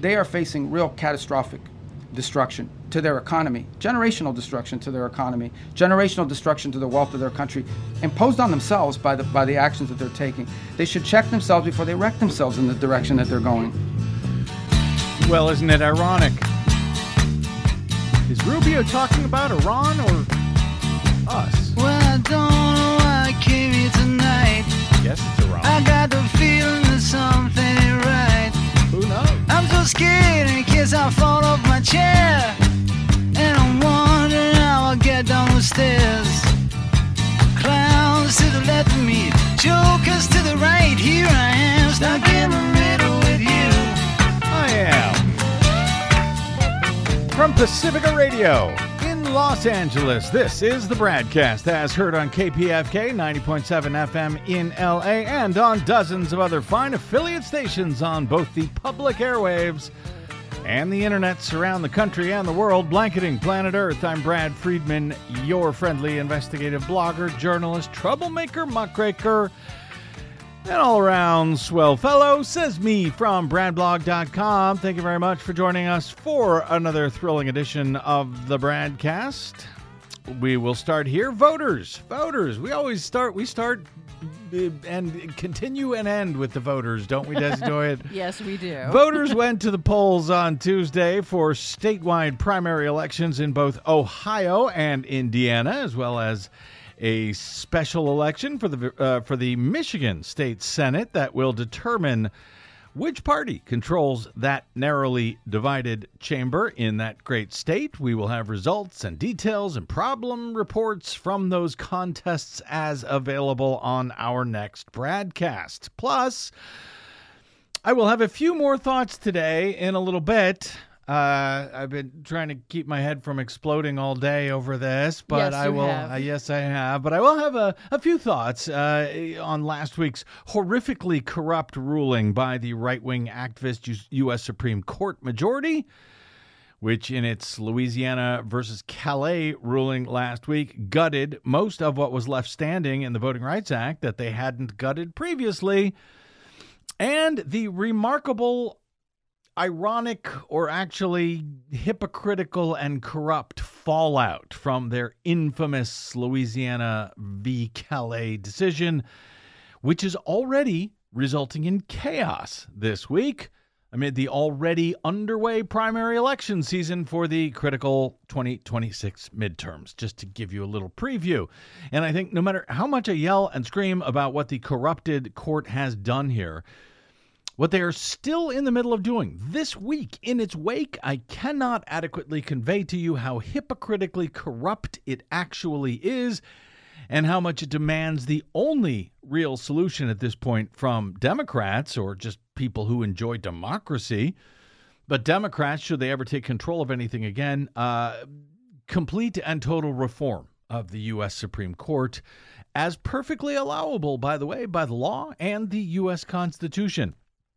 they are facing real catastrophic destruction to their economy, generational destruction to their economy, generational destruction to the wealth of their country, imposed on themselves by the actions that they're taking. They should check themselves before they wreck themselves in the direction that they're going. Well, isn't it ironic? Is Rubio talking about Iran or us? Well, I don't know why I came here tonight. Yes, it's Iran. I got the feeling that something ain't right. Who knows? I'm so scared in case I fall off my chair. And I'm wondering how I'll get down the stairs. Clowns to the left of me, jokers to the right. Here I am, stuck in the middle with you. I am. From Pacifica Radio in Los Angeles, this is the Bradcast, as heard on KPFK 90.7 FM in LA and on dozens of other fine affiliate stations on both the public airwaves and the internets around the country and the world, blanketing planet Earth. I'm Brad Friedman, your friendly investigative blogger, journalist, troublemaker, muckraker, and all-around swell fellow, says me from BradBlog.com. Thank you very much for joining us for another thrilling edition of the Bradcast. We will start here. Voters. We start and continue and end with the voters, don't we, Desi Doyen? Yes, we do. Voters went to the polls on Tuesday for statewide primary elections in both Ohio and Indiana, as well as a special election for the Michigan State Senate that will determine which party controls that narrowly divided chamber in that great state. We will have results and details and problem reports from those contests as available on our next Bradcast. Plus, I will have a few more thoughts today in a little bit. I've been trying to keep my head from exploding all day over this, but yes, I have. But I will have a few thoughts on last week's horrifically corrupt ruling by the right-wing activist U.S. Supreme Court majority, which in its Louisiana versus Calais ruling last week gutted most of what was left standing in the Voting Rights Act that they hadn't gutted previously, and the remarkable, ironic, or actually hypocritical and corrupt fallout from their infamous Louisiana v. Calais decision, which is already resulting in chaos this week amid the already underway primary election season for the critical 2026 midterms, just to give you a little preview. And I think no matter how much I yell and scream about what the corrupted court has done here, what they are still in the middle of doing this week in its wake, I cannot adequately convey to you how hypocritically corrupt it actually is and how much it demands the only real solution at this point from Democrats, or just people who enjoy democracy. But Democrats, should they ever take control of anything again, complete and total reform of the U.S. Supreme Court, as perfectly allowable, by the way, by the law and the U.S. Constitution.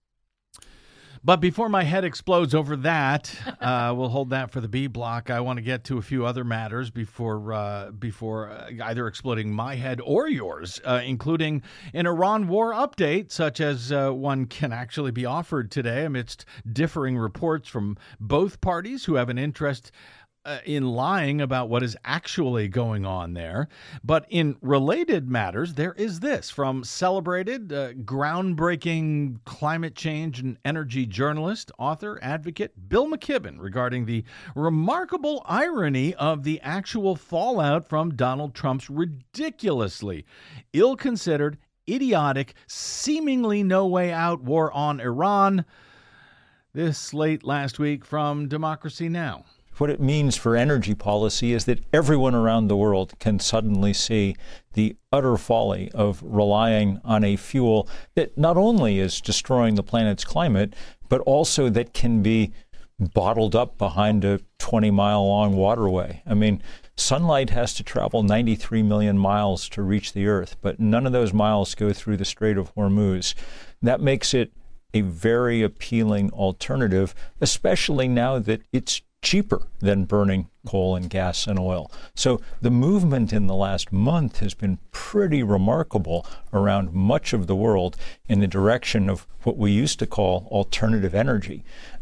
But before my head explodes over that, we'll hold that for the B block. I want to get to a few other matters before either exploding my head or yours, including an Iran war update, such as one can actually be offered today amidst differing reports from both parties who have an interest in lying about what is actually going on there. But in related matters, there is this from celebrated, groundbreaking climate change and energy journalist, author, advocate Bill McKibben regarding the remarkable irony of the actual fallout from Donald Trump's ridiculously ill-considered, idiotic, seemingly no way out war on Iran. This late last week from Democracy Now! What it means for energy policy is that everyone around the world can suddenly see the utter folly of relying on a fuel that not only is destroying the planet's climate, but also that can be bottled up behind a 20-mile-long waterway. I mean, sunlight has to travel 93 million miles to reach the Earth, but none of those miles go through the Strait of Hormuz. That makes it a very appealing alternative, especially now that it's cheaper than burning coal and gas and oil. So the movement in the last month has been pretty remarkable around much of the world in the direction of what we used to call alternative energy.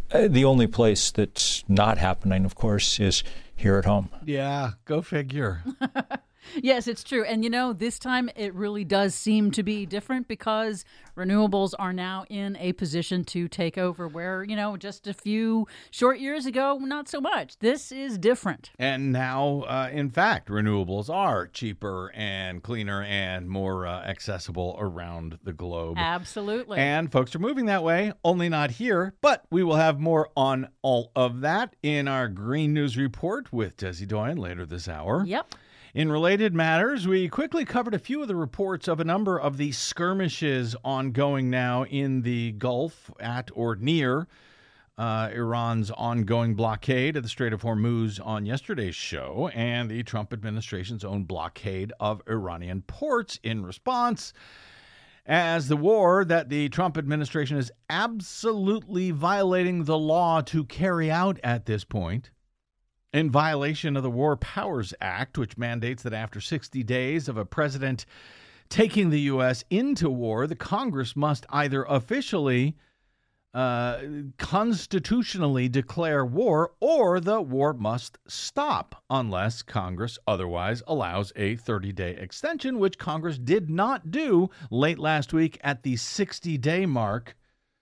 The only place that's not happening, of course, is here at home. Yeah, go figure. Yes, it's true. And, this time it really does seem to be different because renewables are now in a position to take over where, just a few short years ago, not so much. This is different. And now, in fact, renewables are cheaper and cleaner and more accessible around the globe. Absolutely. And folks are moving that way, only not here. But we will have more on all of that in our Green News Report with Desi Doyen later this hour. Yep. In related matters, we quickly covered a few of the reports of a number of the skirmishes ongoing now in the Gulf at or near Iran's ongoing blockade of the Strait of Hormuz on yesterday's show and the Trump administration's own blockade of Iranian ports in response, as the war that the Trump administration is absolutely violating the law to carry out at this point, in violation of the War Powers Act, which mandates that after 60 days of a president taking the U.S. into war, the Congress must either officially, constitutionally declare war, or the war must stop unless Congress otherwise allows a 30-day extension, which Congress did not do late last week at the 60-day mark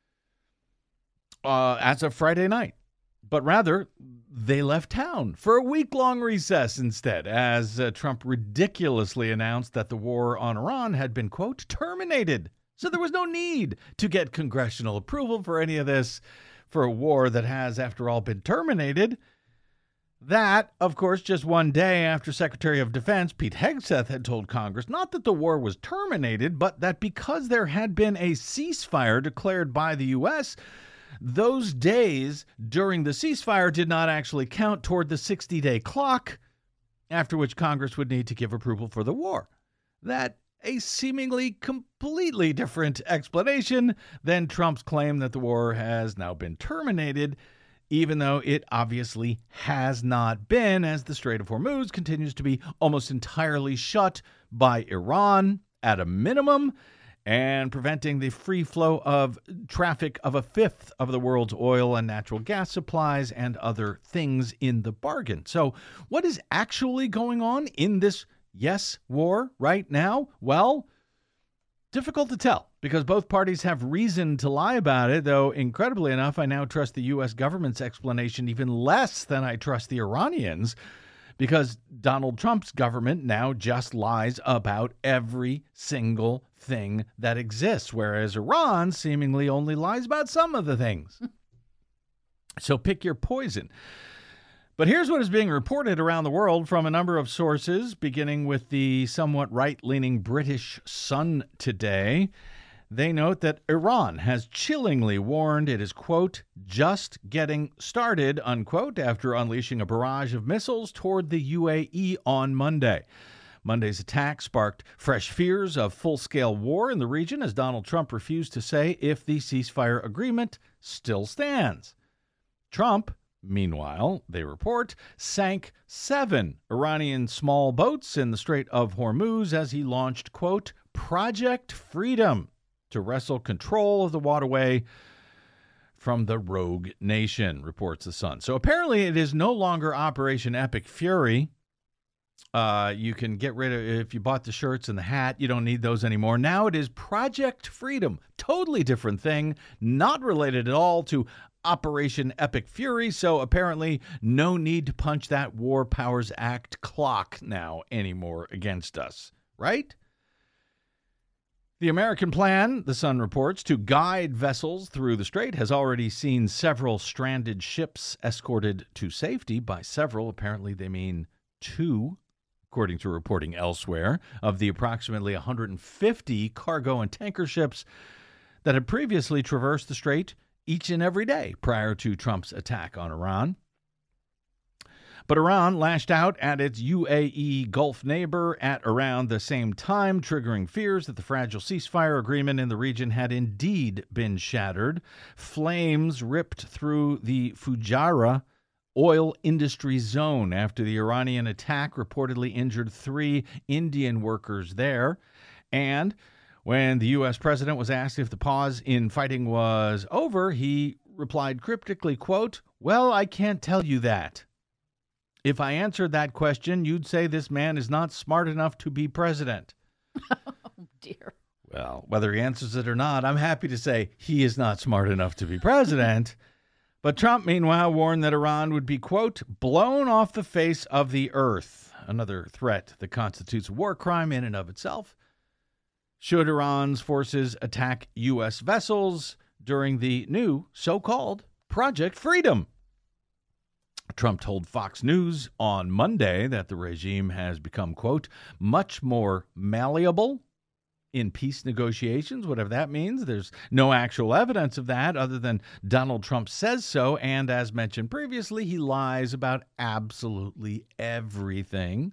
as of Friday night. But rather, they left town for a week-long recess instead, as Trump ridiculously announced that the war on Iran had been, quote, terminated. So there was no need to get congressional approval for any of this for a war that has, after all, been terminated. That, of course, just one day after Secretary of Defense Pete Hegseth had told Congress not that the war was terminated, but that because there had been a ceasefire declared by the U.S., those days during the ceasefire did not actually count toward the 60-day clock, after which Congress would need to give approval for the war. That a seemingly completely different explanation than Trump's claim that the war has now been terminated, even though it obviously has not been, as the Strait of Hormuz continues to be almost entirely shut by Iran at a minimum, and preventing the free flow of traffic of a fifth of the world's oil and natural gas supplies and other things in the bargain. So what is actually going on in this, war right now? Well, difficult to tell because both parties have reason to lie about it, though incredibly enough, I now trust the U.S. government's explanation even less than I trust the Iranians, because Donald Trump's government now just lies about every single thing that exists, whereas Iran seemingly only lies about some of the things. So pick your poison. But here's what is being reported around the world from a number of sources, beginning with the somewhat right-leaning British Sun today. They note that Iran has chillingly warned it is, quote, just getting started, unquote, after unleashing a barrage of missiles toward the UAE on Monday. Monday's attack sparked fresh fears of full-scale war in the region as Donald Trump refused to say if the ceasefire agreement still stands. Trump, meanwhile, they report, sank 7 Iranian small boats in the Strait of Hormuz as he launched, quote, Project Freedom, to wrestle control of the waterway from the rogue nation, reports The Sun. So apparently it is no longer Operation Epic Fury. You can get rid of, if you bought the shirts and the hat, you don't need those anymore. Now it is Project Freedom. Totally different thing, not related at all to Operation Epic Fury. So apparently no need to punch that War Powers Act clock now anymore against us, right? The American plan, The Sun reports, to guide vessels through the strait has already seen several stranded ships escorted to safety. By several, apparently they mean 2, according to reporting elsewhere, of the approximately 150 cargo and tanker ships that had previously traversed the strait each and every day prior to Trump's attack on Iran. But Iran lashed out at its UAE Gulf neighbor at around the same time, triggering fears that the fragile ceasefire agreement in the region had indeed been shattered. Flames ripped through the Fujairah oil industry zone after the Iranian attack reportedly injured 3 Indian workers there. And when the U.S. president was asked if the pause in fighting was over, he replied cryptically, quote, "Well, I can't tell you that. If I answered that question, you'd say this man is not smart enough to be president." Oh, dear. Well, whether he answers it or not, I'm happy to say he is not smart enough to be president. But Trump, meanwhile, warned that Iran would be, quote, "blown off the face of the earth," another threat that constitutes a war crime in and of itself, should Iran's forces attack U.S. vessels during the new so-called Project Freedom. Trump told Fox News on Monday that the regime has become, quote, "much more malleable in peace negotiations," whatever that means. There's no actual evidence of that other than Donald Trump says so. And as mentioned previously, he lies about absolutely everything.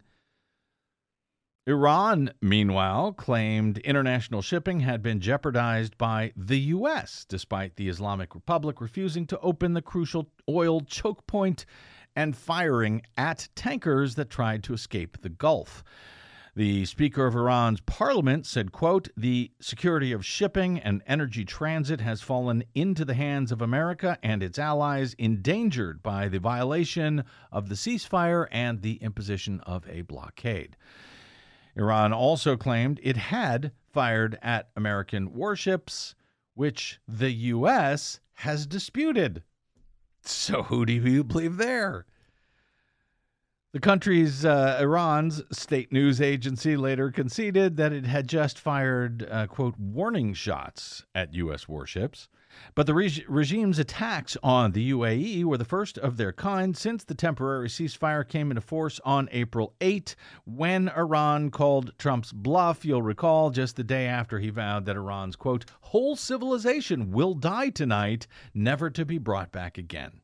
Iran, meanwhile, claimed international shipping had been jeopardized by the U.S., despite the Islamic Republic refusing to open the crucial oil choke point and firing at tankers that tried to escape the Gulf. The Speaker of Iran's parliament said, quote, "the security of shipping and energy transit has fallen into the hands of America and its allies, endangered by the violation of the ceasefire and the imposition of a blockade." Iran also claimed it had fired at American warships, which the U.S. has disputed. So who do you believe there? The country's, Iran's state news agency later conceded that it had just fired, quote, "warning shots" at U.S. warships. But the regime's attacks on the UAE were the first of their kind since the temporary ceasefire came into force on April 8, when Iran called Trump's bluff, you'll recall, just the day after he vowed that Iran's, quote, "whole civilization will die tonight, never to be brought back again."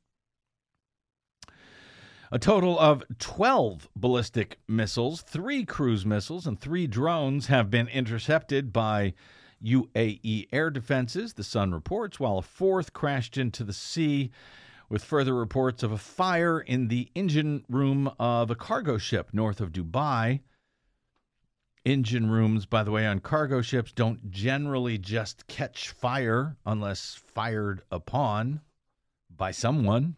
A total of 12 ballistic missiles, 3 cruise missiles, and 3 drones have been intercepted by UAE air defenses, the Sun reports, while a 4th crashed into the sea, with further reports of a fire in the engine room of a cargo ship north of Dubai. Engine rooms, by the way, on cargo ships don't generally just catch fire unless fired upon by someone.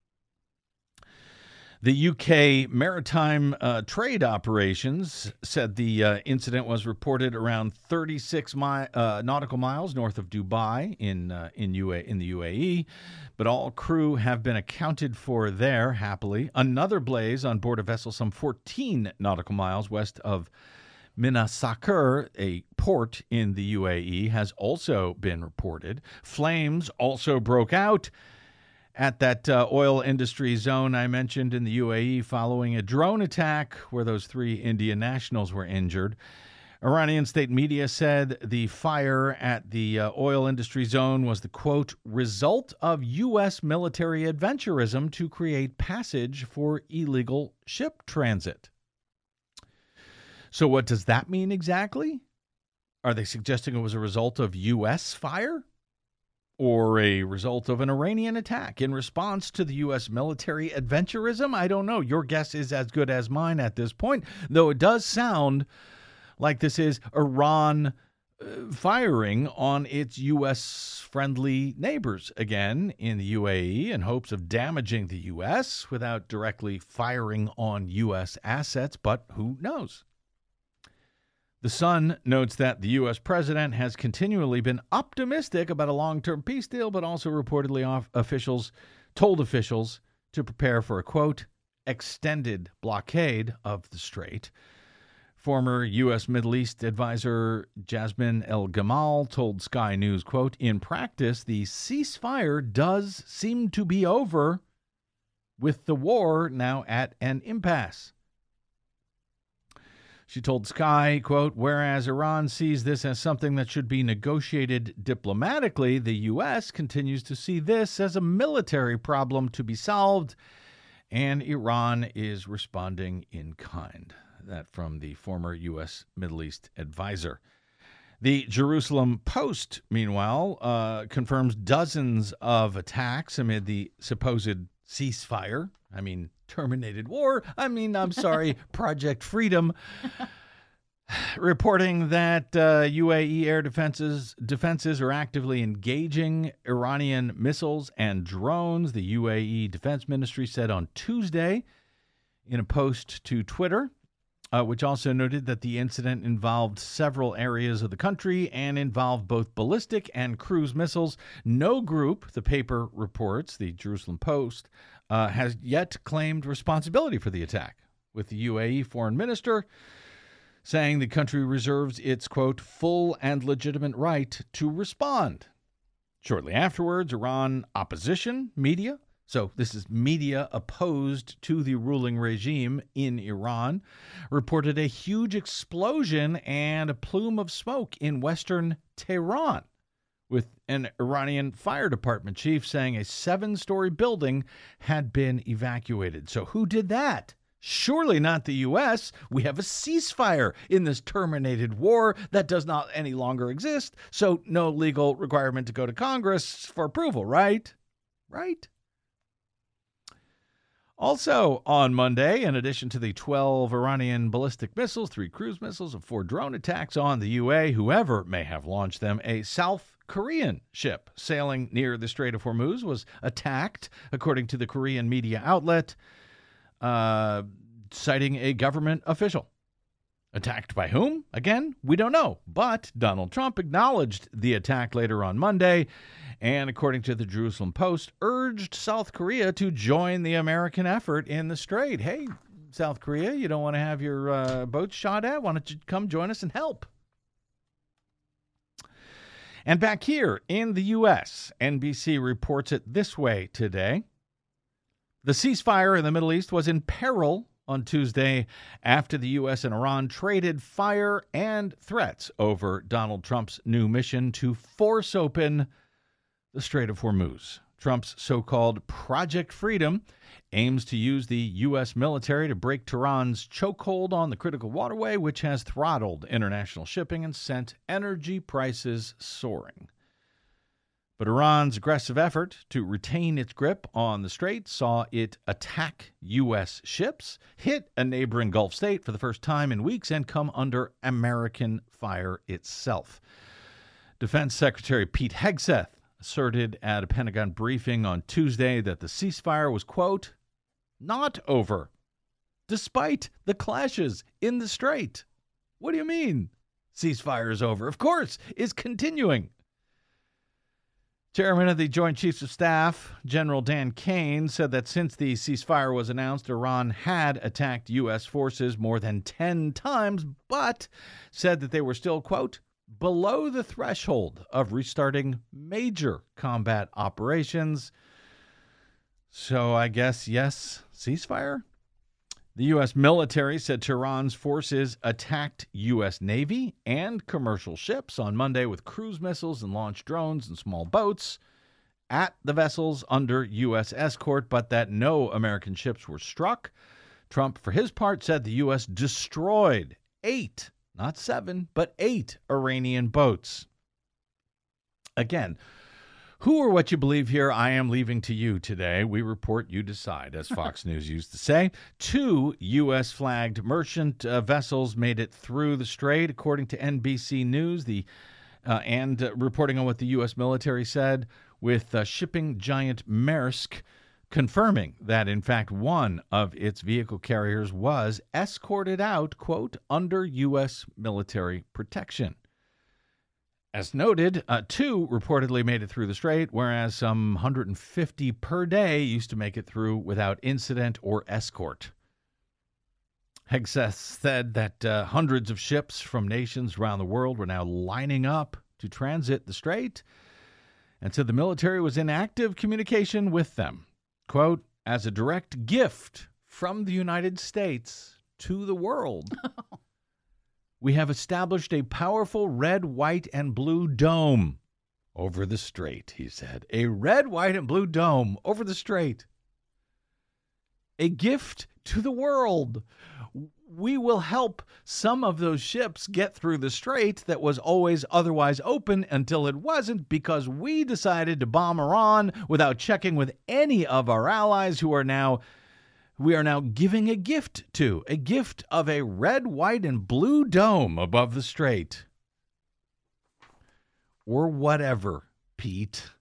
The UK Maritime Trade Operations said the incident was reported around 36 nautical miles north of Dubai in the UAE, but all crew have been accounted for there, happily. Another blaze on board a vessel some 14 nautical miles west of Mina Saker, a port in the UAE, has also been reported. Flames also broke out at that oil industry zone I mentioned in the UAE following a drone attack where those 3 Indian nationals were injured. Iranian state media said the fire at the oil industry zone was the, quote, "result of U.S. military adventurism to create passage for illegal ship transit." So what does that mean exactly? Are they suggesting it was a result of U.S. fire? Or a result of an Iranian attack in response to the U.S. military adventurism? I don't know. Your guess is as good as mine at this point, though it does sound like this is Iran firing on its U.S.-friendly neighbors again in the UAE in hopes of damaging the U.S. without directly firing on U.S. assets, but who knows? The Sun notes that the U.S. president has continually been optimistic about a long-term peace deal, but also reportedly told officials to prepare for a, quote, "extended blockade of the strait." Former U.S. Middle East advisor Jasmine El-Gamal told Sky News, quote, "in practice, the ceasefire does seem to be over, with the war now at an impasse." She told Sky, quote, "whereas Iran sees this as something that should be negotiated diplomatically, the U.S. continues to see this as a military problem to be solved, and Iran is responding in kind." That from the former U.S. Middle East advisor. The Jerusalem Post, meanwhile, confirms dozens of attacks amid the supposed ceasefire. Terminated war. Project Freedom. reporting that UAE air defenses are actively engaging Iranian missiles and drones. The UAE Defense Ministry said on Tuesday in a post to Twitter, which also noted that the incident involved several areas of the country and involved both ballistic and cruise missiles. No group, the paper reports, the Jerusalem Post, has yet claimed responsibility for the attack, with the UAE foreign minister saying the country reserves its, quote, full and legitimate right to respond. Shortly afterwards, Iran opposition media, so this is media opposed to the ruling regime in Iran, reported a huge explosion and a plume of smoke in western Tehran, with an Iranian fire department chief saying a 7-story building had been evacuated. So who did that? Surely not the U.S. We have a ceasefire in this terminated war that does not any longer exist, so no legal requirement to go to Congress for approval, right? Right? Also on Monday, in addition to the 12 Iranian ballistic missiles, 3 cruise missiles, and 4 drone attacks on the UA, whoever may have launched them, a South Korean ship sailing near the Strait of Hormuz was attacked, according to the Korean media outlet, citing a government official. Attacked by whom? Again, we don't know. But Donald Trump acknowledged the attack later on Monday and, according to the Jerusalem Post, urged South Korea to join the American effort in the Strait. Hey, South Korea, you don't want to have your boat shot at? Why don't you come join us and help? And back here in the U.S., NBC reports it this way today. The ceasefire in the Middle East was in peril on Tuesday after the U.S. and Iran traded fire and threats over Donald Trump's new mission to force open the Strait of Hormuz. Trump's so-called Project Freedom aims to use the U.S. military to break Tehran's chokehold on the critical waterway, which has throttled international shipping and sent energy prices soaring. But Iran's aggressive effort to retain its grip on the strait saw it attack U.S. ships, hit a neighboring Gulf state for the first time in weeks, and come under American fire itself. Defense Secretary Pete Hegseth asserted at a Pentagon briefing on Tuesday that the ceasefire was, quote, not over, despite the clashes in the strait. What do you mean? Ceasefire is over. Of course, it's continuing. Chairman of the Joint Chiefs of Staff, General Dan Kane, said that since the ceasefire was announced, Iran had attacked U.S. forces more than 10 times, but said that they were still, quote, below the threshold of restarting major combat operations. So I guess, yes, ceasefire? The U.S. military said Tehran's forces attacked U.S. Navy and commercial ships on Monday with cruise missiles and launched drones and small boats at the vessels under U.S. escort, but that no American ships were struck. Trump, for his part, said the U.S. destroyed 8, not 7, but 8 Iranian boats. Again, who or what you believe here, I am leaving to you today. We report, you decide, as Fox News used to say. 2 U.S.-flagged merchant vessels made it through the strait, according to NBC News, and reporting on what the U.S. military said, with shipping giant Maersk confirming that, in fact, one of its vehicle carriers was escorted out, quote, under U.S. military protection. As noted, 2 reportedly made it through the strait, whereas some 150 per day used to make it through without incident or escort. Hegseth said that hundreds of ships from nations around the world were now lining up to transit the strait, and said the military was in active communication with them. Quote, as a direct gift from the United States to the world. We have established a powerful red, white, and blue dome over the strait, he said. A red, white, and blue dome over the strait. A gift to the world. We will help some of those ships get through the strait that was always otherwise open until it wasn't, because we decided to bomb Iran without checking with any of our allies who are now we are now giving a gift of a red, white, and blue dome above the strait. Or whatever, Pete.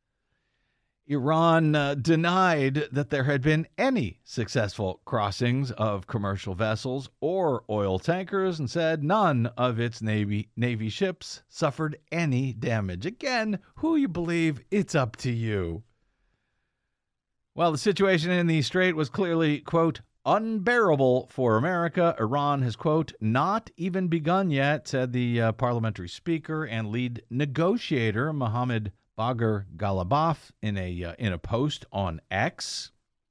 Iran denied that there had been any successful crossings of commercial vessels or oil tankers and said none of its Navy ships suffered any damage. Again, who you believe, it's up to you. While the situation in the strait was clearly, quote, unbearable for America, Iran has, quote, not even begun yet, said the parliamentary speaker and lead negotiator Mohammed Bagher Ghalibaf in a post on X.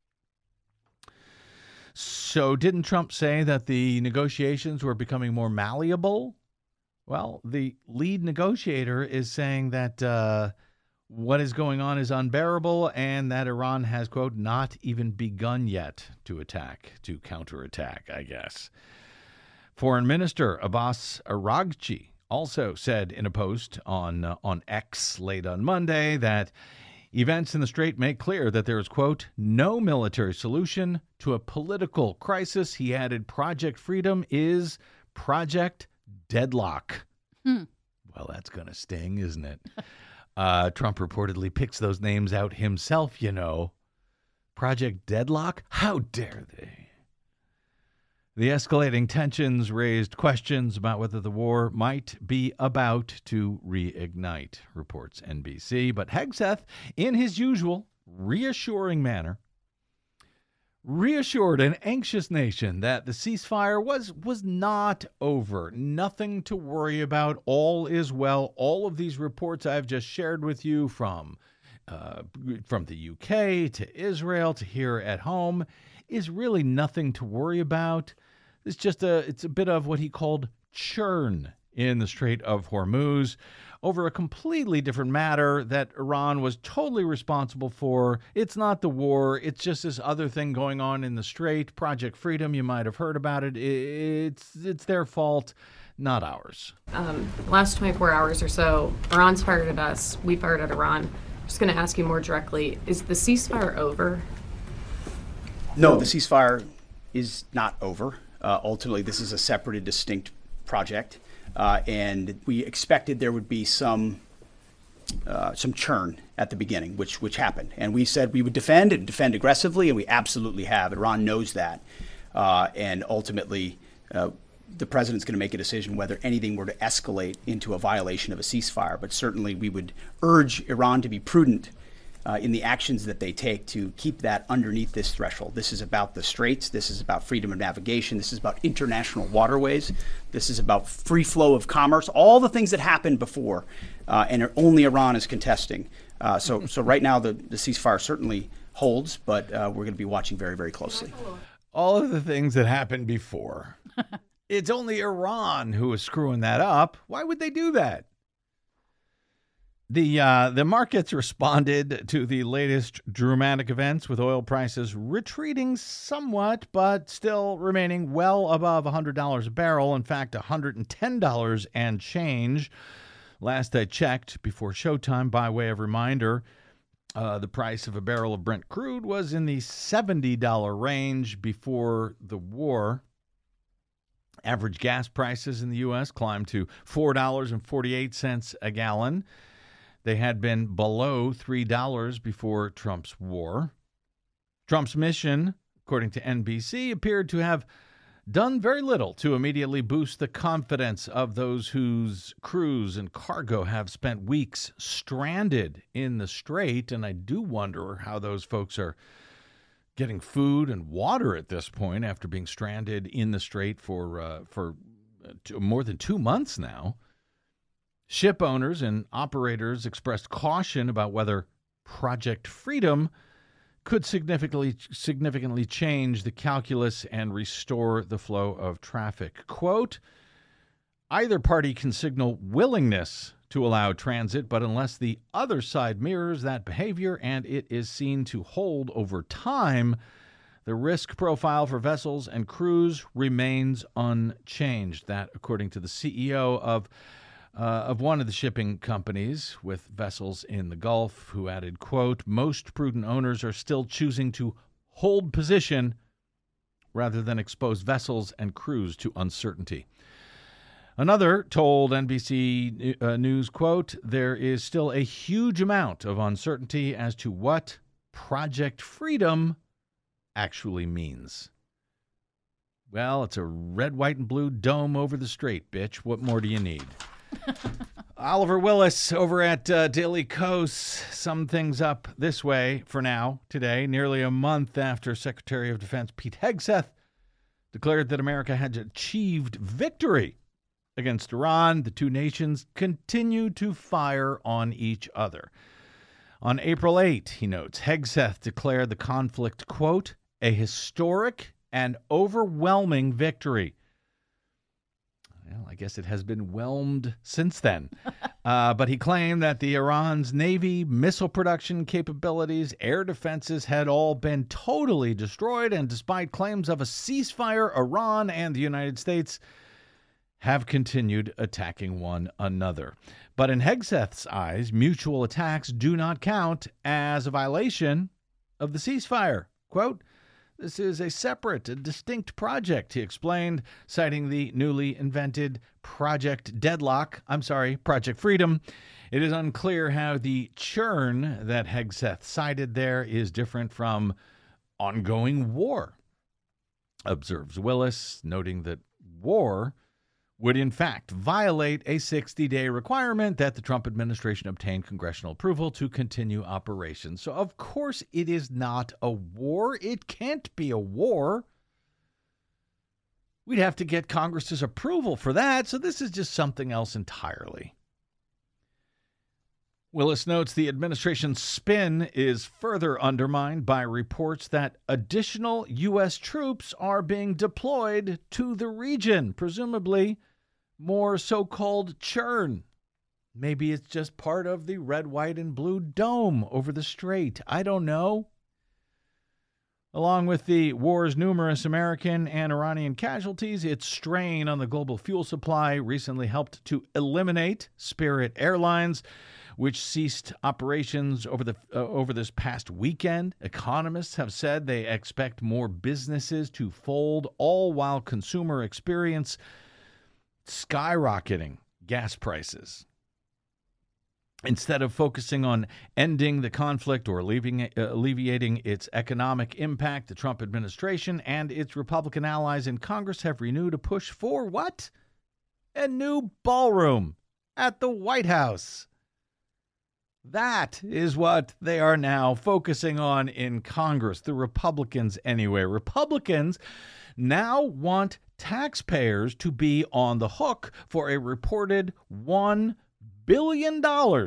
So didn't Trump say that the negotiations were becoming more malleable? Well, the lead negotiator is saying that what is going on is unbearable and that Iran has, quote, not even begun yet to counterattack, I guess. Foreign Minister Abbas Araghchi also said in a post on X late on Monday that events in the strait make clear that there is, quote, no military solution to a political crisis. He added Project Freedom is Project Deadlock. Well, that's going to sting, isn't it? Trump reportedly picks those names out himself, you know. Project Deadlock? How dare they? The escalating tensions raised questions about whether the war might be about to reignite, reports NBC. But Hegseth, in his usual reassuring manner, reassured an anxious nation that the ceasefire was not over. Nothing to worry about. All is well. All of these reports I've just shared with you from the UK to Israel to here at home is really nothing to worry about. It's a bit of what he called churn in the Strait of Hormuz over a completely different matter that Iran was totally responsible for. It's not the war. It's just this other thing going on in the Strait. Project Freedom, you might have heard about it. It's their fault, not ours. Last 24 hours or so, Iran's fired at us. We fired at Iran. I'm just going to ask you more directly. Is the ceasefire over? No, the ceasefire is not over. Ultimately, this is a separate and distinct project. And we expected there would be some churn at the beginning, which happened. And we said we would defend aggressively, and we absolutely have. Iran knows that. And ultimately, the president's going to make a decision whether anything were to escalate into a violation of a ceasefire. But certainly we would urge Iran to be prudent in the actions that they take to keep that underneath this threshold. This is about the straits. This is about freedom of navigation. This is about international waterways. This is about free flow of commerce, all the things that happened before, and only Iran is contesting. So right now the ceasefire certainly holds, but we're going to be watching very, very closely. All of the things that happened before. It's only Iran who is screwing that up. Why would they do that? The markets responded to the latest dramatic events with oil prices retreating somewhat, but still remaining well above $100 a barrel. In fact, $110 and change. Last I checked before showtime, by way of reminder, the price of a barrel of Brent crude was in the $70 range before the war. Average gas prices in the U.S. climbed to $4.48 a gallon. They had been below $3 before Trump's war. Trump's mission, according to NBC, appeared to have done very little to immediately boost the confidence of those whose crews and cargo have spent weeks stranded in the strait. And I do wonder how those folks are getting food and water at this point after being stranded in the strait for more than 2 months now. Ship owners and operators expressed caution about whether Project Freedom could significantly change the calculus and restore the flow of traffic. Quote, either party can signal willingness to allow transit, but unless the other side mirrors that behavior and it is seen to hold over time, the risk profile for vessels and crews remains unchanged. That, according to the CEO of one of the shipping companies with vessels in the Gulf, who added, quote, most prudent owners are still choosing to hold position rather than expose vessels and crews to uncertainty. Another told NBC News, quote, there is still a huge amount of uncertainty as to what Project Freedom actually means. Well, it's a red, white, and blue dome over the strait, bitch. What more do you need? Oliver Willis over at Daily Kos summed things up this way for now, today, nearly a month after Secretary of Defense Pete Hegseth declared that America had achieved victory against Iran. The two nations continue to fire on each other. On April 8, he notes, Hegseth declared the conflict, quote, a historic and overwhelming victory. Well, I guess it has been whelmed since then. But he claimed that the Iran's Navy, missile production capabilities, air defenses had all been totally destroyed. And despite claims of a ceasefire, Iran and the United States have continued attacking one another. But in Hegseth's eyes, mutual attacks do not count as a violation of the ceasefire. Quote, this is a separate, a distinct project, he explained, citing the newly invented Project Freedom. It is unclear how the churn that Hegseth cited there is different from ongoing war, observes Willis, noting that war would in fact violate a 60-day requirement that the Trump administration obtain congressional approval to continue operations. So, of course, it is not a war. It can't be a war. We'd have to get Congress's approval for that, so this is just something else entirely. Willis notes the administration's spin is further undermined by reports that additional U.S. troops are being deployed to the region, presumably more so-called churn. Maybe it's just part of the red, white, and blue dome over the strait. I don't know. Along with the war's numerous American and Iranian casualties, its strain on the global fuel supply recently helped to eliminate Spirit Airlines, which ceased operations over this past weekend. Economists have said they expect more businesses to fold, all while consumer experience skyrocketing gas prices. Instead of focusing on ending the conflict or alleviating its economic impact, the Trump administration and its Republican allies in Congress have renewed a push for what? A new ballroom at the White House. That is what they are now focusing on in Congress, the Republicans anyway. Republicans now want taxpayers to be on the hook for a reported $1 billion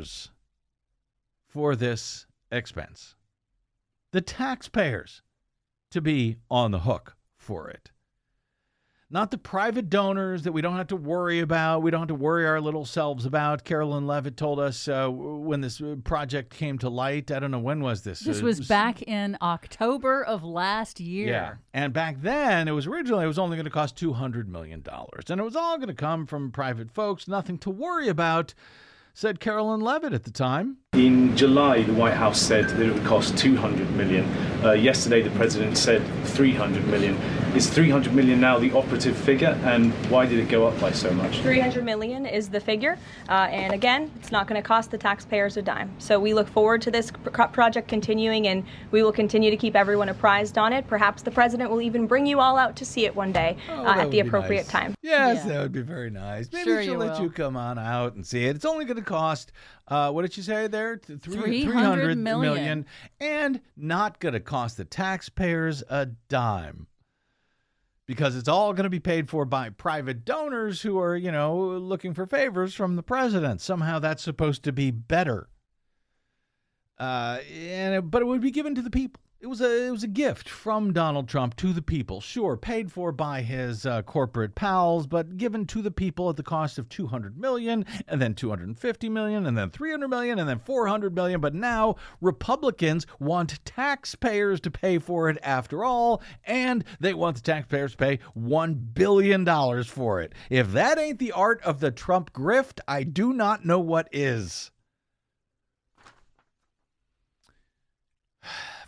for this expense. The taxpayers to be on the hook for it. Not the private donors that we don't have to worry about. We don't have to worry our little selves about. Carolyn Levitt told us when this project came to light. I don't know, when was this? This was back in October of last year. Yeah. And back then, it was only going to cost $200 million. And it was all going to come from private folks. Nothing to worry about, said Carolyn Levitt at the time. In July, the White House said that it would cost $200 million. Yesterday, the president said $300 million. Is $300 million now the operative figure, and why did it go up by so much? $300 million is the figure, and again, it's not going to cost the taxpayers a dime. So we look forward to this project continuing, and we will continue to keep everyone apprised on it. Perhaps the president will even bring you all out to see it one day at the appropriate time. Yes, that would be very nice. Maybe she'll let you come on out and see it. It's only going to cost, what did you say there? $300 million. And not going to cost the taxpayers a dime. Because it's all going to be paid for by private donors who are, looking for favors from the president. Somehow that's supposed to be better. But it would be given to the people. It was a gift from Donald Trump to the people. Sure, paid for by his corporate pals, but given to the people at the cost of $200 million, and then $250 million, and then $300 million, and then $400 million. But now Republicans want taxpayers to pay for it after all, and they want the taxpayers to pay $1 billion for it. If that ain't the art of the Trump grift, I do not know what is.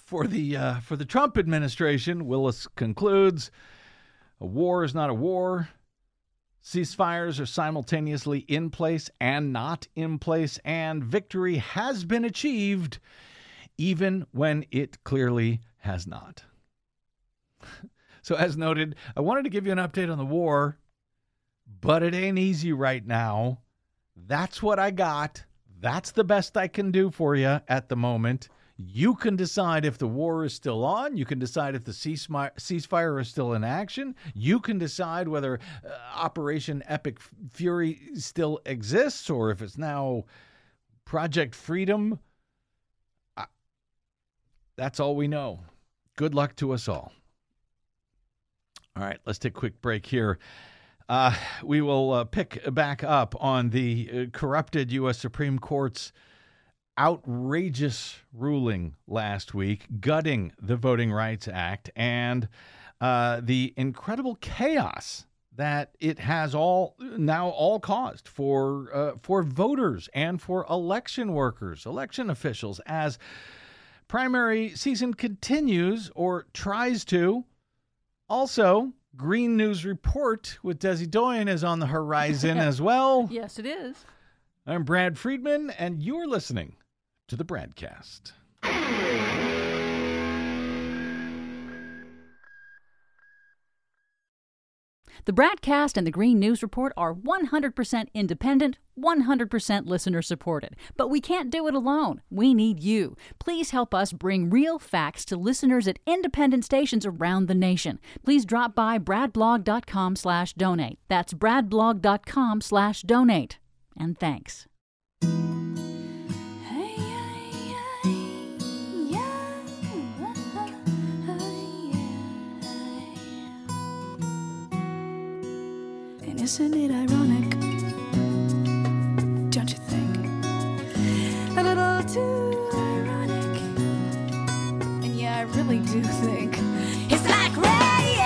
for the Trump administration, Willis concludes, a war is not a war. Ceasefires are simultaneously in place and not in place, and victory has been achieved, even when it clearly has not. So as noted, I wanted to give you an update on the war, but it ain't easy right now. That's what I got. That's the best I can do for you at the moment. You can decide if the war is still on. You can decide if the ceasefire is still in action. You can decide whether Operation Epic Fury still exists or if it's now Project Freedom. That's all we know. Good luck to us all. All right, let's take a quick break here. We will pick back up on the corrupted U.S. Supreme Court's outrageous ruling last week, gutting the Voting Rights Act, and the incredible chaos that it has all caused for voters and for election workers, election officials, as primary season continues or tries to. Also, Green News Report with Desi Doyen is on the horizon as well. Yes, it is. I'm Brad Friedman, and you're listening to the Bradcast. The Bradcast and the Green News Report are 100% independent, 100% listener supported. But we can't do it alone. We need you. Please help us bring real facts to listeners at independent stations around the nation. Please drop by bradblog.com/donate. That's bradblog.com/donate. And thanks. Isn't it ironic? Don't you think? A little too ironic. And yeah, I really do think it's like rain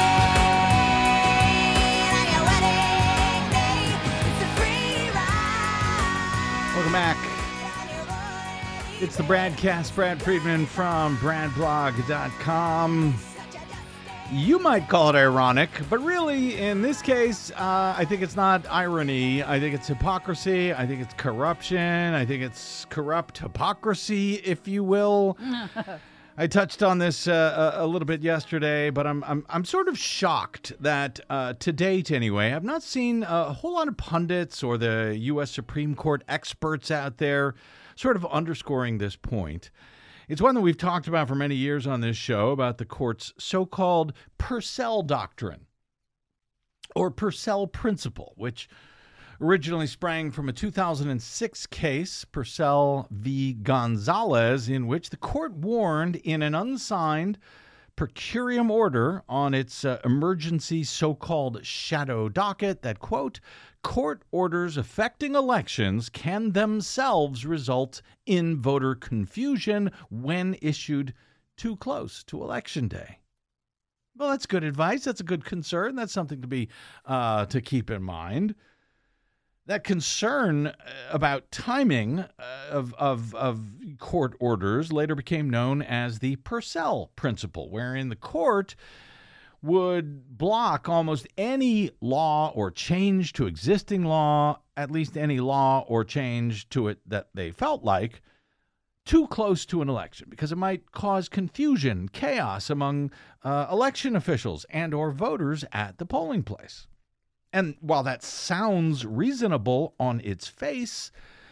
on your wedding day. It's a free ride. Welcome back. It's the Bradcast. Brad Friedman from bradblog.com. You might call it ironic, but really, in this case, I think it's not irony. I think it's hypocrisy. I think it's corruption. I think it's corrupt hypocrisy, if you will. I touched on this a little bit yesterday, but I'm sort of shocked that to date, anyway, I've not seen a whole lot of pundits or the U.S. Supreme Court experts out there sort of underscoring this point. It's one that we've talked about for many years on this show, about the court's so-called Purcell Doctrine, or Purcell Principle, which originally sprang from a 2006 case, Purcell v. Gonzalez, in which the court warned in an unsigned per curiam order on its emergency so-called shadow docket that, quote, court orders affecting elections can themselves result in voter confusion when issued too close to Election Day. Well, that's good advice. That's a good concern. That's something to keep in mind. That concern about timing of court orders later became known as the Purcell Principle, wherein the court would block almost any law or change to existing law, at least any law or change to it that they felt like, too close to an election, because it might cause confusion, chaos among election officials and or voters at the polling place. And while that sounds reasonable on its face,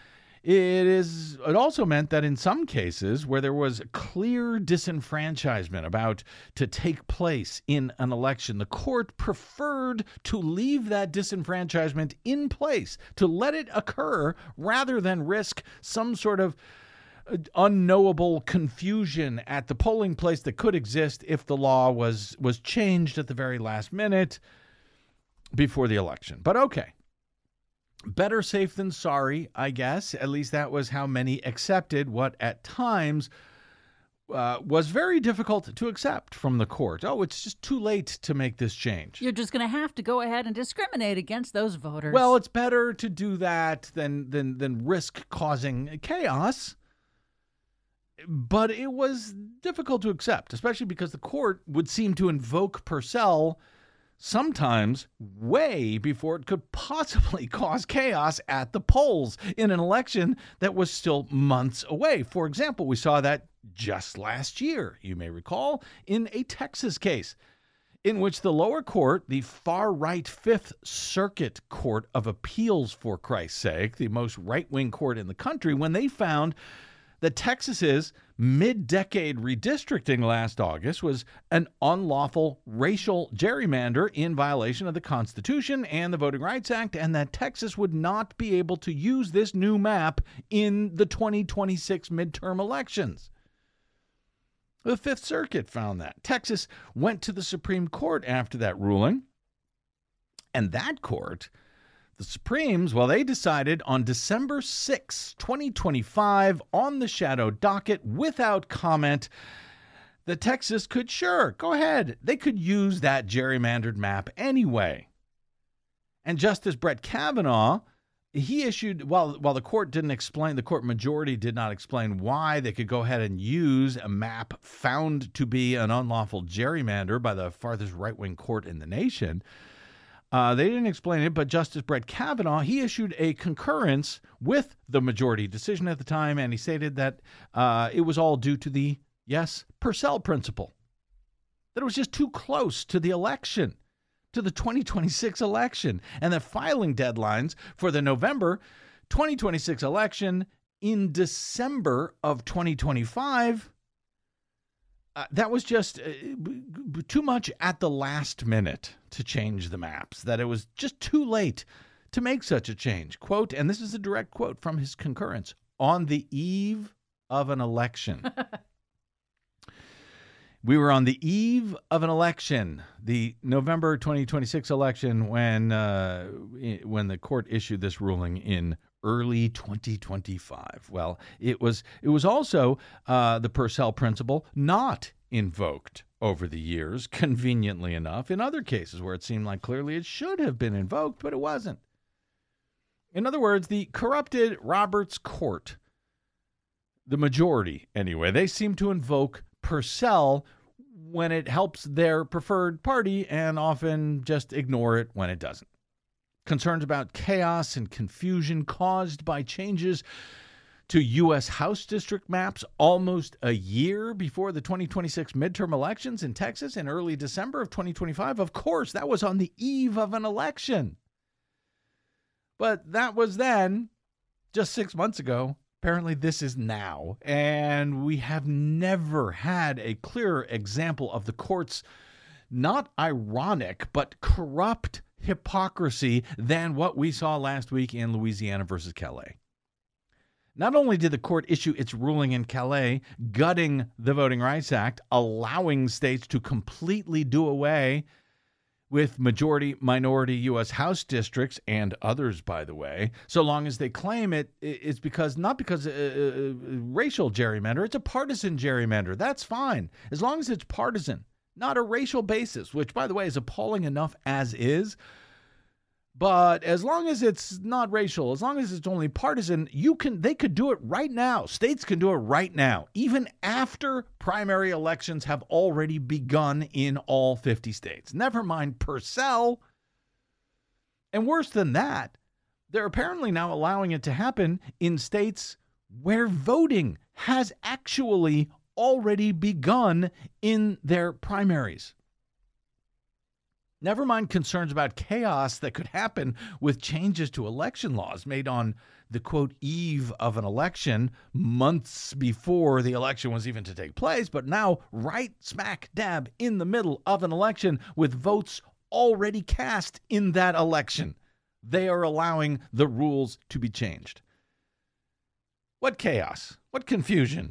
it also meant that in some cases where there was clear disenfranchisement about to take place in an election, the court preferred to leave that disenfranchisement in place, to let it occur rather than risk some sort of unknowable confusion at the polling place that could exist if the law was changed at the very last minute before the election. But okay. Better safe than sorry, I guess. At least that was how many accepted what at times was very difficult to accept from the court. Oh, it's just too late to make this change. You're just going to have to go ahead and discriminate against those voters. Well, it's better to do that than risk causing chaos. But it was difficult to accept, especially because the court would seem to invoke Purcell sometimes way before it could possibly cause chaos at the polls in an election that was still months away. For example, we saw that just last year, you may recall, in a Texas case in which the lower court, the far-right Fifth Circuit Court of Appeals, for Christ's sake, the most right-wing court in the country, when they found that Texas's mid-decade redistricting last August was an unlawful racial gerrymander in violation of the Constitution and the Voting Rights Act, and that Texas would not be able to use this new map in the 2026 midterm elections. The Fifth Circuit found that. Texas went to the Supreme Court after that ruling, and that court, the Supremes, well, they decided on December 6, 2025, on the shadow docket, without comment, that Texas could, sure, go ahead. They could use that gerrymandered map anyway. And Justice Brett Kavanaugh, he issued, while the court didn't explain, the court majority did not explain why they could go ahead and use a map found to be an unlawful gerrymander by the farthest right-wing court in the nation. They didn't explain it, but Justice Brett Kavanaugh, he issued a concurrence with the majority decision at the time, and he stated that it was all due to the, yes, Purcell principle, that it was just too close to the election, to the 2026 election, and that filing deadlines for the November 2026 election in December of 2025, that was just too much at the last minute to change the maps, that it was just too late to make such a change. Quote, and this is a direct quote from his concurrence, on the eve of an election. We were on the eve of an election, the November 2026 election, when the court issued this ruling in early 2025. Well, it was also the Purcell principle not invoked over the years, conveniently enough, in other cases where it seemed like clearly it should have been invoked, but it wasn't. In other words, the corrupted Roberts Court, the majority anyway, they seem to invoke Purcell when it helps their preferred party and often just ignore it when it doesn't. Concerns about chaos and confusion caused by changes to U.S. House district maps almost a year before the 2026 midterm elections in Texas in early December of 2025. Of course, that was on the eve of an election. But that was then, just 6 months ago. Apparently, this is now. And we have never had a clearer example of the court's not ironic, but corrupt hypocrisy than what we saw last week in Louisiana versus Calais. Not only did the court issue its ruling in Calais, gutting the Voting Rights Act, allowing states to completely do away with majority-minority U.S. House districts, and others, by the way, so long as they claim it's because, not because racial gerrymander, it's a partisan gerrymander. That's fine, as long as it's partisan, not a racial basis, which, by the way, is appalling enough as is. But as long as it's not racial, as long as it's only partisan, they could do it right now. States can do it right now, even after primary elections have already begun in all 50 states. Never mind Purcell. And worse than that, they're apparently now allowing it to happen in states where voting has actually already begun in their primaries. Never mind concerns about chaos that could happen with changes to election laws made on the, quote, eve of an election months before the election was even to take place, but now right smack dab in the middle of an election with votes already cast in that election. They are allowing the rules to be changed. What chaos? What confusion?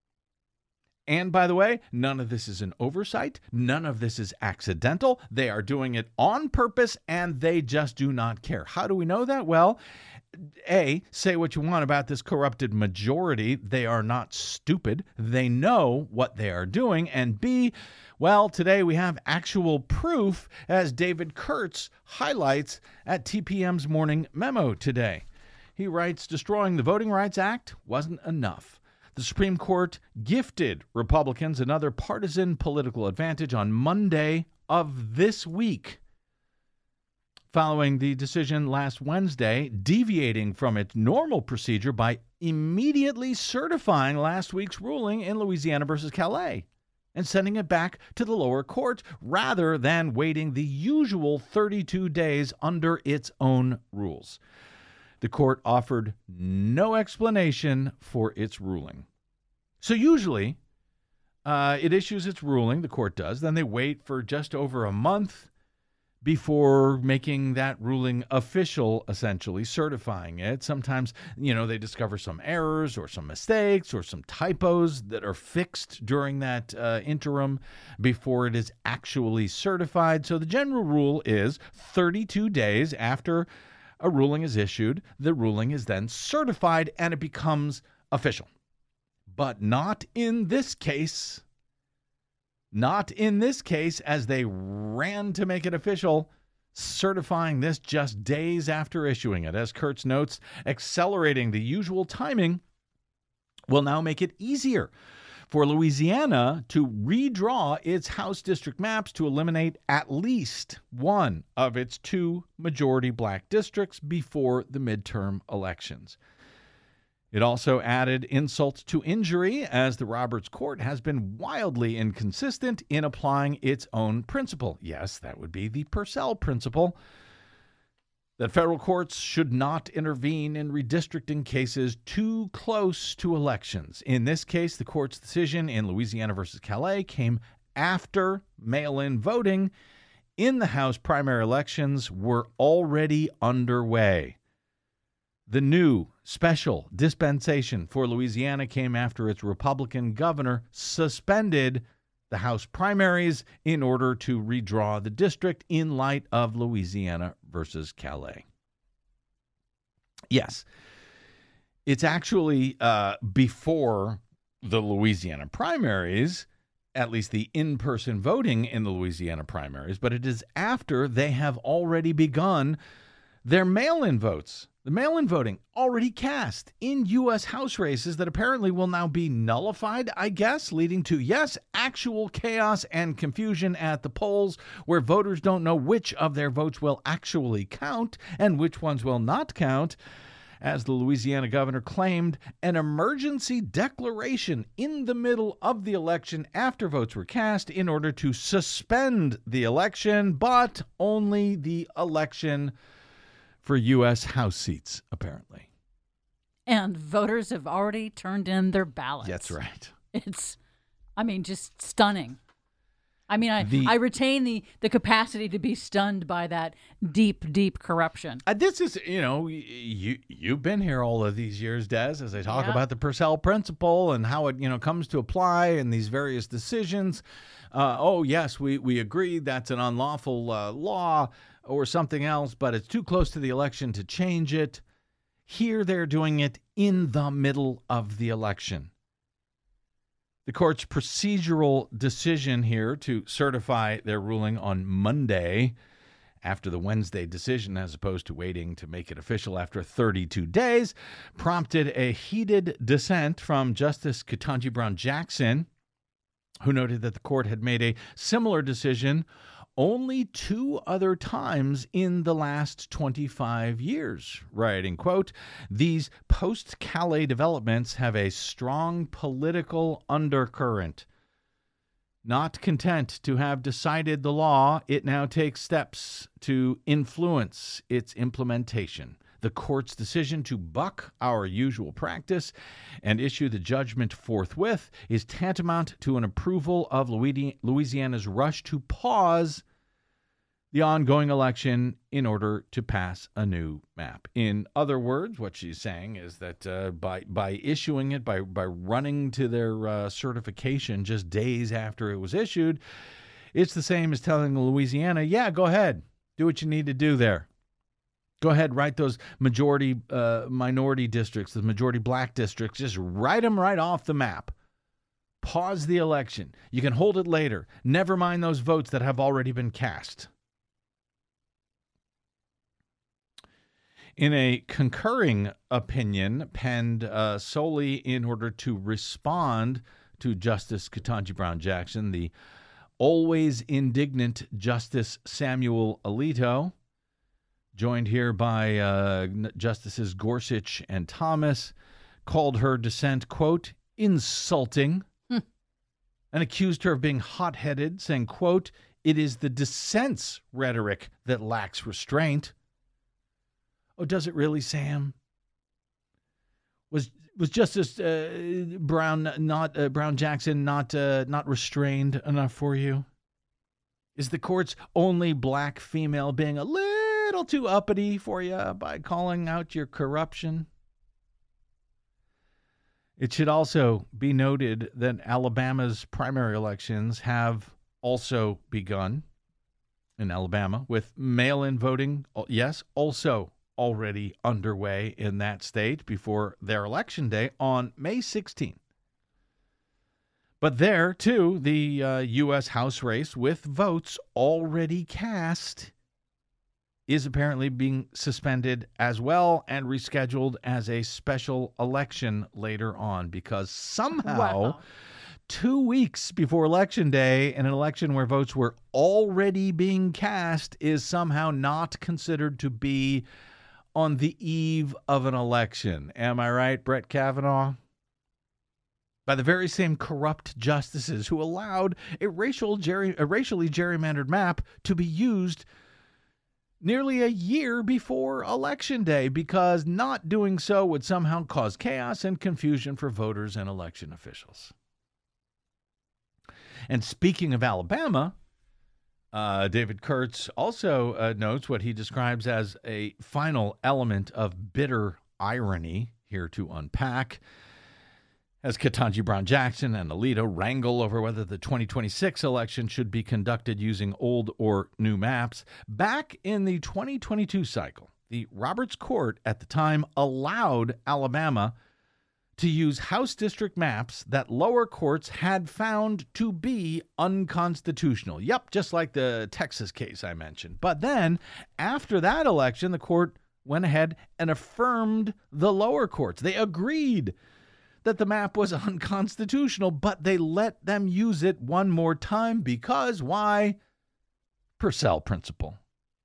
And by the way, none of this is an oversight. None of this is accidental. They are doing it on purpose, and they just do not care. How do we know that? Well, A, say what you want about this corrupted majority. They are not stupid. They know what they are doing. And B, well, today we have actual proof, as David Kurtz highlights at TPM's morning memo today. He writes, destroying the Voting Rights Act wasn't enough. The Supreme Court gifted Republicans another partisan political advantage on Monday of this week, following the decision last Wednesday, deviating from its normal procedure by immediately certifying last week's ruling in Louisiana versus Calais and sending it back to the lower court rather than waiting the usual 32 days under its own rules. The court offered no explanation for its ruling. So usually, it issues its ruling, the court does, then they wait for just over a month before making that ruling official, essentially certifying it. Sometimes, they discover some errors or some mistakes or some typos that are fixed during that interim before it is actually certified. So the general rule is 32 days after a ruling is issued, the ruling is then certified and it becomes official. But not in this case. Not in this case, as they ran to make it official, certifying this just days after issuing it. As Kurtz notes, accelerating the usual timing will now make it easier for Louisiana to redraw its House district maps to eliminate at least one of its two majority black districts before the midterm elections. It also added insult to injury, as the Roberts Court has been wildly inconsistent in applying its own principle. Yes, that would be the Purcell principle, that federal courts should not intervene in redistricting cases too close to elections. In this case, the court's decision in Louisiana versus Calais came after mail-in voting in the House primary elections were already underway. The new special dispensation for Louisiana came after its Republican governor suspended the House primaries in order to redraw the district in light of Louisiana versus Calais. Yes, it's actually before the Louisiana primaries, at least the in-person voting in the Louisiana primaries, but it is after they have already begun their mail-in votes. The mail-in voting already cast in U.S. House races that apparently will now be nullified, I guess, leading to, yes, actual chaos and confusion at the polls where voters don't know which of their votes will actually count and which ones will not count. As the Louisiana governor claimed an emergency declaration in the middle of the election after votes were cast in order to suspend the election, but only the election for U.S. House seats, apparently. And voters have already turned in their ballots. That's right. It's, just stunning. I retain the capacity to be stunned by that deep, deep corruption. This is, you've been here all of these years, Des, as I talk about the Purcell principle and how it, comes to apply in these various decisions. Yes, we agree that's an unlawful law or something else, but it's too close to the election to change it. Here they're doing it in the middle of the election. The court's procedural decision here to certify their ruling on Monday after the Wednesday decision, as opposed to waiting to make it official after 32 days, prompted a heated dissent from Justice Ketanji Brown Jackson, who noted that the court had made a similar decision only 2 other times in the last 25 years, writing, quote, "These post-Calais developments have a strong political undercurrent. Not content to have decided the law, it now takes steps to influence its implementation. The court's decision to buck our usual practice and issue the judgment forthwith is tantamount to an approval of Louisiana's rush to pause the ongoing election in order to pass a new map." In other words, what she's saying is that by issuing it, by running to their certification just days after it was issued, it's the same as telling Louisiana, yeah, go ahead, do what you need to do there. Go ahead, write those majority minority districts, the majority black districts, just write them right off the map. Pause the election. You can hold it later. Never mind those votes that have already been cast. In a concurring opinion penned solely in order to respond to Justice Ketanji Brown Jackson, the always indignant Justice Samuel Alito, joined here by Justices Gorsuch and Thomas, called her dissent, quote, insulting, and accused her of being hot-headed, saying, quote, it is the dissent's rhetoric that lacks restraint. Oh, does it really, Sam? Was Justice Brown Jackson not restrained enough for you? Is the court's only black female being a little too uppity for you by calling out your corruption? It should also be noted that Alabama's primary elections have also begun in Alabama, with mail-in voting, yes, also already underway in that state before their election day on May 16th. But there, too, the U.S. House race with votes already cast is apparently being suspended as well and rescheduled as a special election later on because somehow 2 weeks before Election Day, an election where votes were already being cast is somehow not considered to be on the eve of an election. Am I right, Brett Kavanaugh? By the very same corrupt justices who allowed a racially gerrymandered map to be used nearly a year before Election Day because not doing so would somehow cause chaos and confusion for voters and election officials. And speaking of Alabama, David Kurtz also notes what he describes as a final element of bitter irony here to unpack. As Ketanji Brown Jackson and Alito wrangle over whether the 2026 election should be conducted using old or new maps, back in the 2022 cycle, the Roberts Court at the time allowed Alabama to use House district maps that lower courts had found to be unconstitutional. Yep, just like the Texas case I mentioned. But then, after that election, the court went ahead and affirmed the lower courts. They agreed that the map was unconstitutional, but they let them use it one more time because, why? Purcell principle.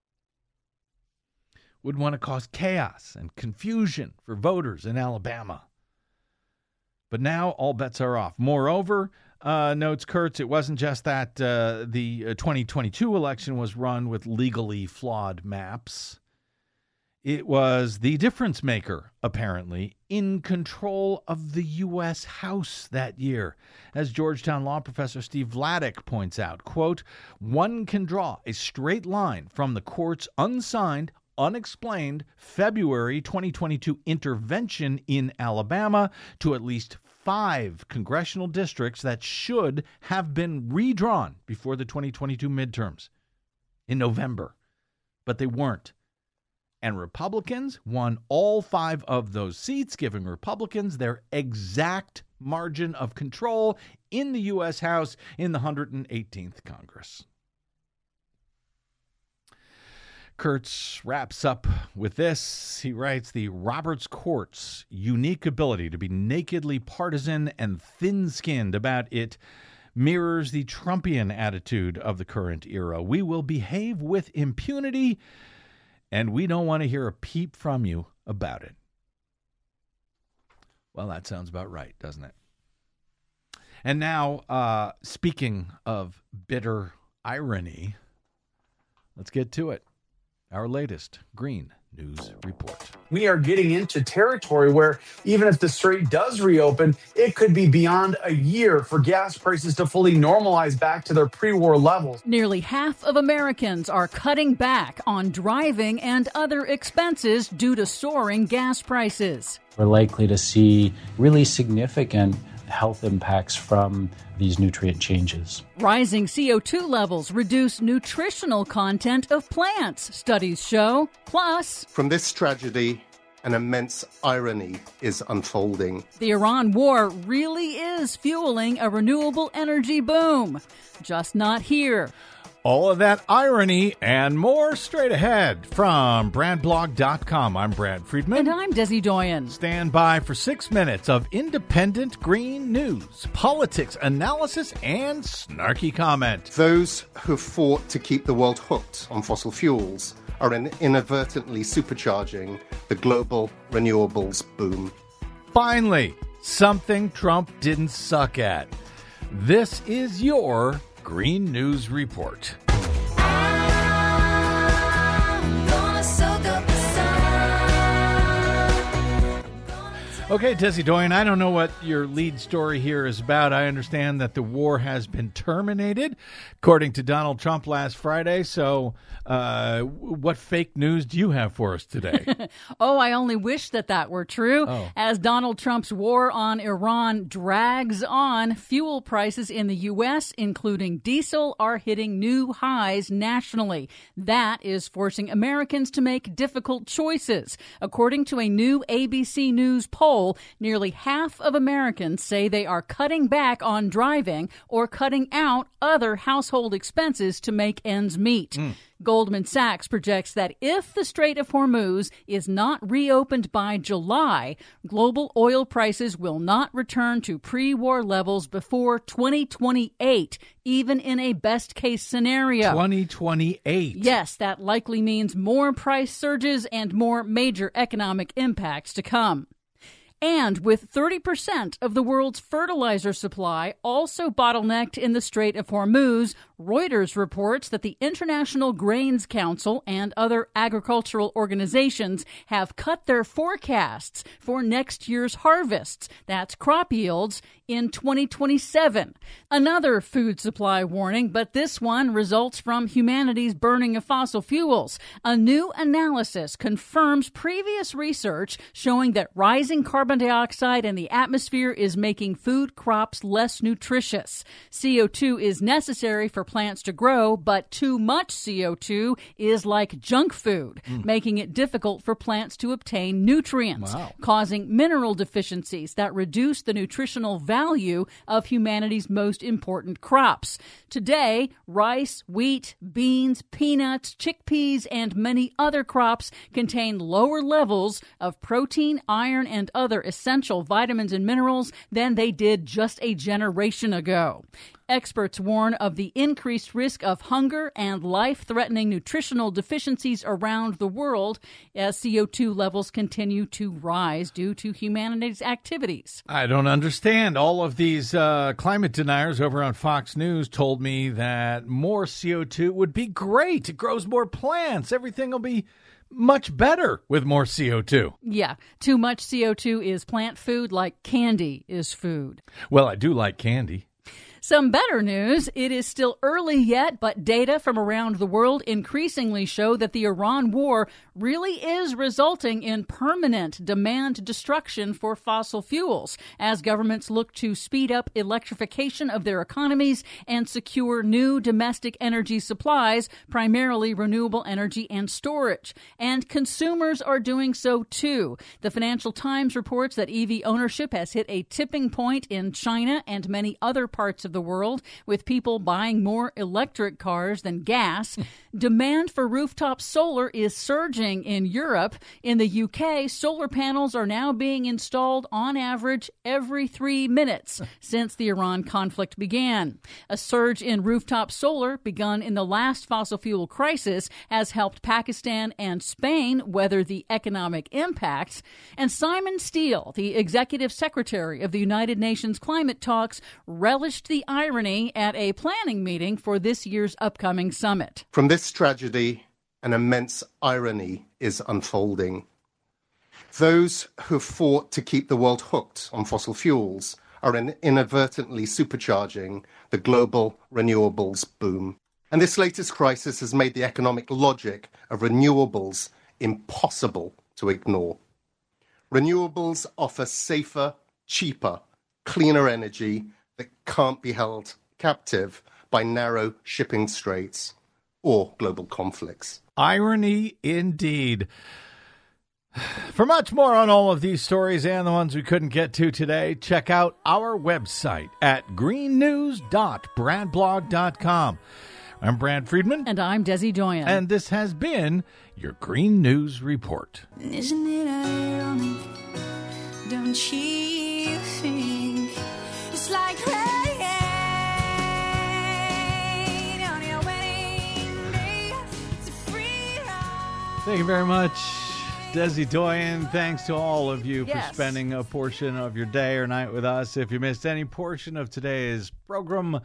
Would want to cause chaos and confusion for voters in Alabama. But now all bets are off. Moreover, notes Kurtz, it wasn't just that the 2022 election was run with legally flawed maps. It was the difference maker, apparently, in control of the U.S. House that year. As Georgetown law professor Steve Vladeck points out, quote, one can draw a straight line from the court's unsigned, unexplained February 2022 intervention in Alabama to at least 5 congressional districts that should have been redrawn before the 2022 midterms in November, but they weren't. And Republicans won all 5 of those seats, giving Republicans their exact margin of control in the U.S. House in the 118th Congress. Kurtz wraps up with this. He writes, the Roberts Court's unique ability to be nakedly partisan and thin-skinned about it mirrors the Trumpian attitude of the current era. We will behave with impunity, and we don't want to hear a peep from you about it. Well, that sounds about right, doesn't it? And now, speaking of bitter irony, let's get to it. Our latest Green News Report. We are getting into territory where even if the strait does reopen, it could be beyond a year for gas prices to fully normalize back to their pre-war levels. Nearly half of Americans are cutting back on driving and other expenses due to soaring gas prices. We're likely to see really significant health impacts from these nutrient changes. Rising CO2 levels reduce nutritional content of plants, studies show. Plus, from this tragedy, an immense irony is unfolding. The Iran war really is fueling a renewable energy boom, just not here. All of that irony and more straight ahead from BradBlog.com. I'm Brad Friedman. And I'm Desi Doyen. Stand by for 6 minutes of independent green news, politics, analysis, and snarky comment. Those who fought to keep the world hooked on fossil fuels are inadvertently supercharging the global renewables boom. Finally, something Trump didn't suck at. This is your Green News Report. Okay, Desi Doyen, I don't know what your lead story here is about. I understand that the war has been terminated, according to Donald Trump last Friday. So what fake news do you have for us today? I only wish that were true. As Donald Trump's war on Iran drags on, fuel prices in the U.S., including diesel, are hitting new highs nationally. That is forcing Americans to make difficult choices. According to a new ABC News poll, nearly half of Americans say they are cutting back on driving or cutting out other household expenses to make ends meet. Goldman Sachs projects that if the Strait of Hormuz is not reopened by July, global oil prices will not return to pre-war levels before 2028, even in a best-case scenario. 2028? Yes, that likely means more price surges and more major economic impacts to come. And with 30% of the world's fertilizer supply also bottlenecked in the Strait of Hormuz, Reuters reports that the International Grains Council and other agricultural organizations have cut their forecasts for next year's harvests, that's crop yields, in 2027. Another food supply warning, but this one results from humanity's burning of fossil fuels. A new analysis confirms previous research showing that rising carbon dioxide in the atmosphere is making food crops less nutritious. CO2 is necessary for plants to grow, but too much CO2 is like junk food, making it difficult for plants to obtain nutrients, causing mineral deficiencies that reduce the nutritional value of humanity's most important crops. Today, rice, wheat, beans, peanuts, chickpeas, and many other crops contain lower levels of protein, iron, and other essential vitamins and minerals than they did just a generation ago. Experts warn of the increased risk of hunger and life-threatening nutritional deficiencies around the world as CO2 levels continue to rise due to humanity's activities. I don't understand. All of these climate deniers over on Fox News told me that more CO2 would be great. It grows more plants. Everything will be much better with more CO2. Yeah, too much CO2 is plant food like candy is food. Well, I do like candy. Some better news, it is still early yet, but data from around the world increasingly show that the Iran war really is resulting in permanent demand destruction for fossil fuels as governments look to speed up electrification of their economies and secure new domestic energy supplies, primarily renewable energy and storage. And consumers are doing so too. The Financial Times reports that EV ownership has hit a tipping point in China and many other parts of the world, with people buying more electric cars than gas. Demand for rooftop solar is surging in Europe. In the UK, solar panels are now being installed on average every 3 minutes since the Iran conflict began. A surge in rooftop solar begun in the last fossil fuel crisis has helped Pakistan and Spain weather the economic impacts. And Simon Steele, the executive secretary of the United Nations climate talks, relished the irony at a planning meeting for this year's upcoming summit. From this tragedy, an immense irony is unfolding. Those who fought to keep the world hooked on fossil fuels are inadvertently supercharging the global renewables boom. And this latest crisis has made the economic logic of renewables impossible to ignore. Renewables offer safer, cheaper, cleaner energy that can't be held captive by narrow shipping straits or global conflicts. Irony indeed. For much more on all of these stories and the ones we couldn't get to today, check out our website at greennews.bradblog.com. I'm Brad Friedman. And I'm Desi Doyen. And this has been your Green News Report. Isn't it ironic? Don't you think it's like rain on your wedding day? It's a freedom. Thank you very much, Desi Doyen. Thanks to all of you for Yes. spending a portion of your day or night with us. If you missed any portion of today's program,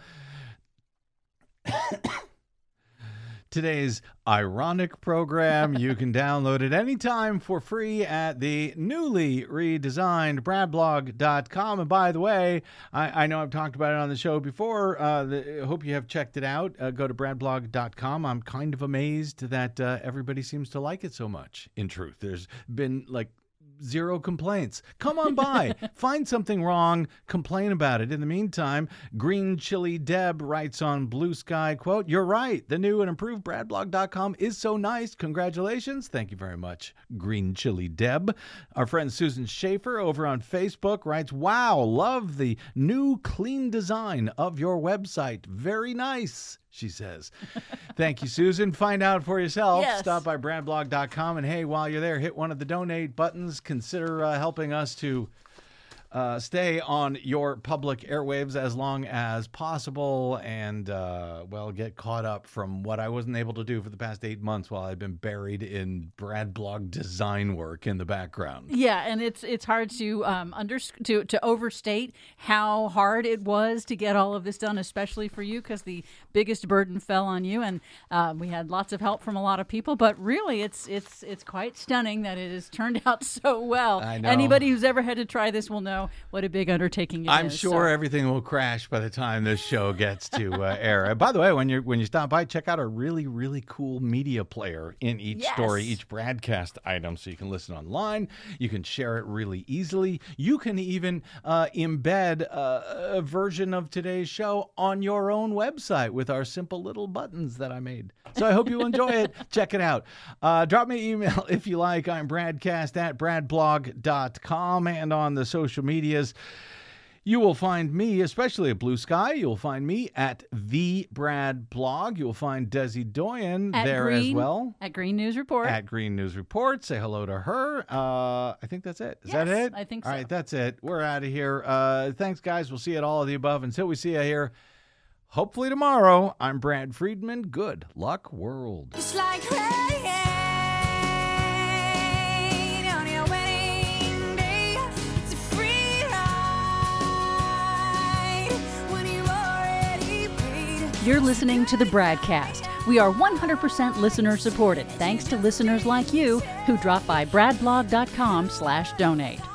today's ironic program, you can download it anytime for free at the newly redesigned bradblog.com. And by the way, I know I've talked about it on the show before. I hope you have checked it out. Go to bradblog.com. I'm kind of amazed that everybody seems to like it so much. In truth, there's been like 0 complaints. Come on by, find something wrong, complain about it. In the meantime, Green Chili Deb writes on Blue Sky, quote, "You're right. The new and improved bradblog.com is so nice. Congratulations." Thank you very much, Green Chili Deb. Our friend Susan Schaefer over on Facebook writes, "Wow, love the new clean design of your website. Very nice," she says. Thank you, Susan. Find out for yourself. Yes. Stop by bradblog.com. And hey, while you're there, hit one of the donate buttons. Consider helping us to stay on your public airwaves as long as possible and, get caught up from what I wasn't able to do for the past 8 months while I've been buried in Bradblog design work in the background. Yeah, and it's hard to to overstate how hard it was to get all of this done, especially for you, because the biggest burden fell on you, and we had lots of help from a lot of people. But really, it's quite stunning that it has turned out so well. I know. Anybody who's ever had to try this will know what a big undertaking it is. I'm sure everything will crash by the time this show gets to air. By the way, when you stop by, check out a really, really cool media player in each story, each broadcast item, so you can listen online. You can share it really easily. You can even embed a version of today's show on your own website with our simple little buttons that I made. So I hope you enjoy it. Check it out. Drop me an email if you like. I'm bradcast@bradblog.com, and on the social medias, you will find me, especially at Blue Sky. You'll find me at The Brad Blog. You'll find Desi Doyen there as well. At Green News Report. At Green News Report. Say hello to her. I think that's it. Is that it? I think so. All right, that's it. We're out of here. Thanks, guys. We'll see you at all of the above. Until we see you here, hopefully tomorrow, I'm Brad Friedman. Good luck, world. It's like rain on your wedding day. It's a free ride when you've already paid. You're listening to the Bradcast. We are 100% listener supported, thanks to listeners like you who drop by bradblog.com/donate.